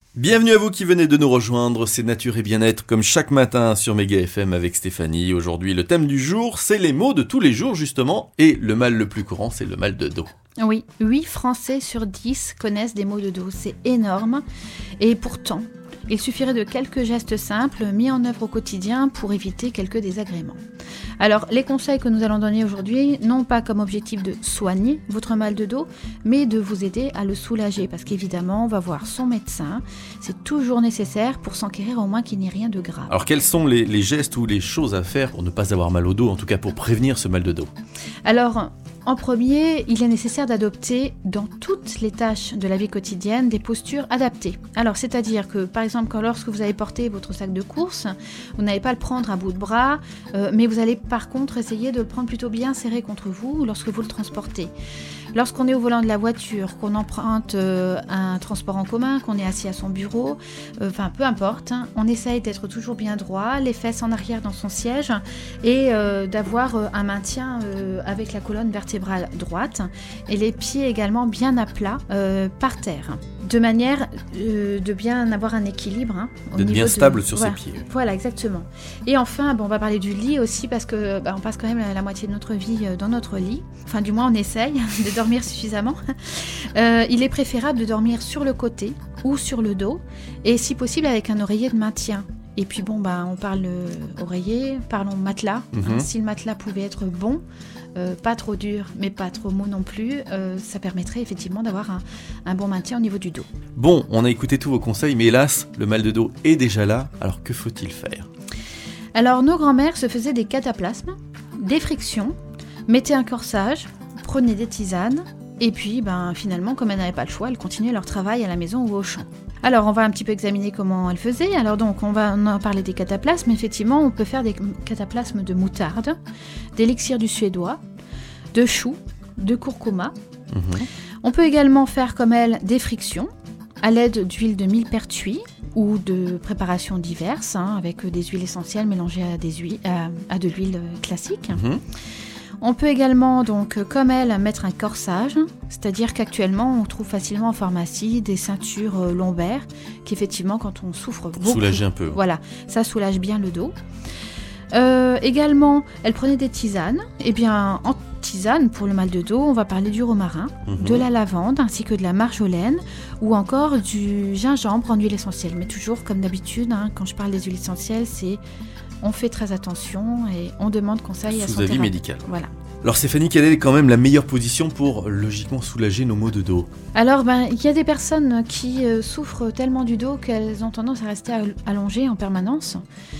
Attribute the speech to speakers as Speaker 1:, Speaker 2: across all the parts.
Speaker 1: Bienvenue à vous qui venez de nous rejoindre, c'est Nature et Bien-être comme chaque matin sur Méga FM avec Stéphanie. Aujourd'hui le thème du jour c'est les maux de tous les jours justement et le mal le plus courant c'est le mal de dos.
Speaker 2: Oui, 8 Français sur 10 connaissent des maux de dos, c'est énorme et pourtant il suffirait de quelques gestes simples mis en œuvre au quotidien pour éviter quelques désagréments. Alors, les conseils que nous allons donner aujourd'hui n'ont pas comme objectif de soigner votre mal de dos, mais de vous aider à le soulager, parce qu'évidemment, on va voir son médecin. C'est toujours nécessaire pour s'enquérir au moins qu'il n'y ait rien de grave.
Speaker 1: Alors, quels sont les gestes ou les choses à faire pour ne pas avoir mal au dos, en tout cas pour prévenir ce mal de dos ?
Speaker 2: Alors, en premier, il est nécessaire d'adopter dans toutes les tâches de la vie quotidienne des postures adaptées. Alors, c'est-à-dire que, par exemple, lorsque vous allez porter votre sac de course, vous n'allez pas le prendre à bout de bras, mais vous allez par contre essayer de le prendre plutôt bien serré contre vous lorsque vous le transportez. Lorsqu'on est au volant de la voiture, qu'on emprunte un transport en commun, qu'on est assis à son bureau, peu importe, on essaye d'être toujours bien droit, les fesses en arrière dans son siège et d'avoir un maintien avec la colonne vertébrale droite et les pieds également bien à plat par terre. De manière de bien avoir un équilibre.
Speaker 1: D'être bien stable sur ses pieds.
Speaker 2: Voilà, exactement. Et enfin, on va parler du lit aussi parce que on passe quand même la moitié de notre vie dans notre lit. Enfin, du moins, on essaye de dormir suffisamment. Il est préférable de dormir sur le côté ou sur le dos et si possible avec un oreiller de maintien. Et puis on parle oreiller, parlons matelas. Si le matelas pouvait être bon, pas trop dur, mais pas trop mou non plus, ça permettrait effectivement d'avoir un bon maintien au niveau du dos.
Speaker 1: Bon, on a écouté tous vos conseils, mais hélas, le mal de dos est déjà là. Alors que faut-il faire ?
Speaker 2: Alors nos grands-mères se faisaient des cataplasmes, des frictions, mettaient un corsage, prenaient des tisanes, et puis finalement, comme elles n'avaient pas le choix, elles continuaient leur travail à la maison ou au champ. Alors, on va un petit peu examiner comment elles faisaient. Alors donc, on a parlé des cataplasmes. Effectivement, on peut faire des cataplasmes de moutarde, d'élixir du suédois, de choux, de curcuma. On peut également faire comme elles des frictions à l'aide d'huile de millepertuis ou de préparations diverses, avec des huiles essentielles mélangées à de l'huile classique. On peut également, comme elle, mettre un corsage, c'est-à-dire qu'actuellement, on trouve facilement en pharmacie des ceintures lombaires qui, effectivement, quand on souffre beaucoup...
Speaker 1: Soulager un peu.
Speaker 2: Voilà, ça soulage bien le dos. Également, elle prenait des tisanes. Eh bien, en tisane, pour le mal de dos, on va parler du romarin, de la lavande, ainsi que de la marjolaine, ou encore du gingembre en huile essentielle. Mais toujours, comme d'habitude, quand je parle des huiles essentielles, on fait très attention et on demande conseil à son thérapeute.
Speaker 1: Sous avis médical.
Speaker 2: Voilà.
Speaker 1: Alors Stéphanie, quelle est quand même la meilleure position pour logiquement soulager nos maux de dos ?
Speaker 2: Alors il y a des personnes qui souffrent tellement du dos qu'elles ont tendance à rester allongées en permanence.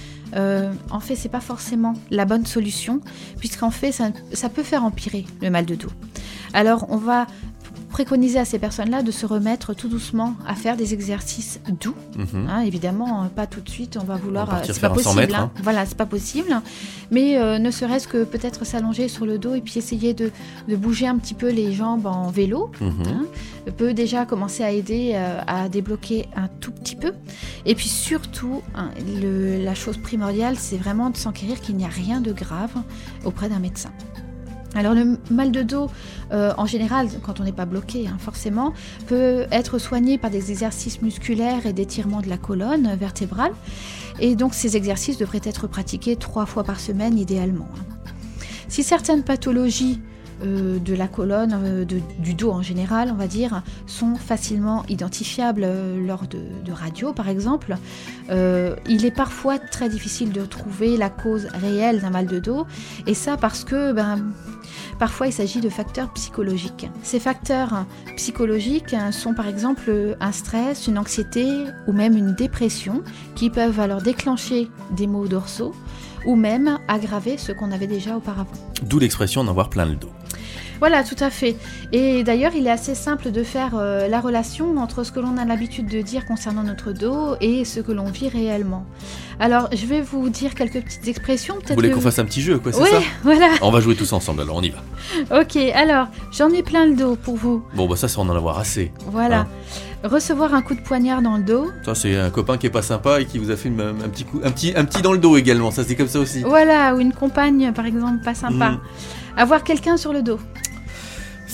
Speaker 2: En fait, c'est pas forcément la bonne solution, puisqu'en fait, ça peut faire empirer le mal de dos. Alors, on va préconiser à ces personnes-là de se remettre tout doucement à faire des exercices doux. Évidemment, pas tout de suite, on va vouloir...
Speaker 1: c'est pas possible, 100 mètres,
Speaker 2: Voilà, c'est pas possible. Mais ne serait-ce que peut-être s'allonger sur le dos et puis essayer de bouger un petit peu les jambes en vélo, peut déjà commencer à aider à débloquer un tout petit peu. Et puis surtout, la chose primordiale, c'est vraiment de s'enquérir qu'il n'y a rien de grave auprès d'un médecin. Alors le mal de dos, en général, quand on n'est pas bloqué, forcément, peut être soigné par des exercices musculaires et d'étirement de la colonne vertébrale. Et donc ces exercices devraient être pratiqués 3 fois par semaine idéalement. Si certaines pathologies de la colonne, du dos en général, on va dire, sont facilement identifiables lors de radio par exemple, il est parfois très difficile de trouver la cause réelle d'un mal de dos, et ça parce que parfois il s'agit de facteurs psychologiques. Ces facteurs psychologiques sont par exemple un stress, une anxiété ou même une dépression qui peuvent alors déclencher des maux dorsaux ou même aggraver ce qu'on avait déjà auparavant.
Speaker 1: D'où l'expression d'en avoir plein le dos.
Speaker 2: Voilà, tout à fait. Et d'ailleurs, il est assez simple de faire la relation entre ce que l'on a l'habitude de dire concernant notre dos et ce que l'on vit réellement. Alors, je vais vous dire quelques petites expressions.
Speaker 1: Vous voulez qu'on fasse un petit jeu, quoi, c'est
Speaker 2: ça ? Oui, voilà.
Speaker 1: On va jouer tous ensemble, alors on y va.
Speaker 2: Ok, alors, j'en ai plein le dos pour vous.
Speaker 1: Bon, ça, c'est en avoir assez.
Speaker 2: Voilà. Recevoir un coup de poignard dans le dos.
Speaker 1: Ça, c'est un copain qui est pas sympa et qui vous a fait un petit coup, un petit dans le dos également. Ça, c'est comme ça aussi.
Speaker 2: Voilà, ou une compagne, par exemple, pas sympa. Avoir quelqu'un sur le dos.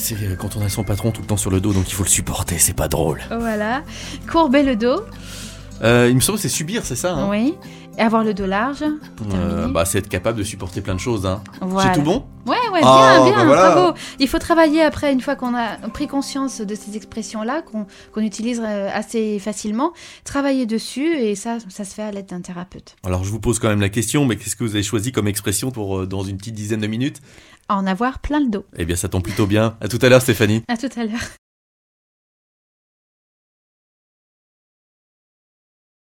Speaker 1: c'est quand on a son patron tout le temps sur le dos, donc il faut le supporter, c'est pas drôle.
Speaker 2: Voilà. Courber le dos.
Speaker 1: Il me semble que c'est subir, c'est ça hein.
Speaker 2: Oui. Et avoir le dos large. Pour terminer.
Speaker 1: C'est être capable de supporter plein de choses. Hein.
Speaker 2: Voilà.
Speaker 1: C'est tout bon?
Speaker 2: Ouais, bien,
Speaker 1: voilà.
Speaker 2: bravo. Il faut travailler après, une fois qu'on a pris conscience de ces expressions-là, qu'on utilise assez facilement, travailler dessus, et ça se fait à l'aide d'un thérapeute.
Speaker 1: Alors je vous pose quand même la question, mais qu'est-ce que vous avez choisi comme expression pour dans une petite dizaine de minutes?
Speaker 2: En avoir plein le dos.
Speaker 1: Eh bien ça tombe plutôt bien. À tout à l'heure Stéphanie.
Speaker 2: À tout à l'heure.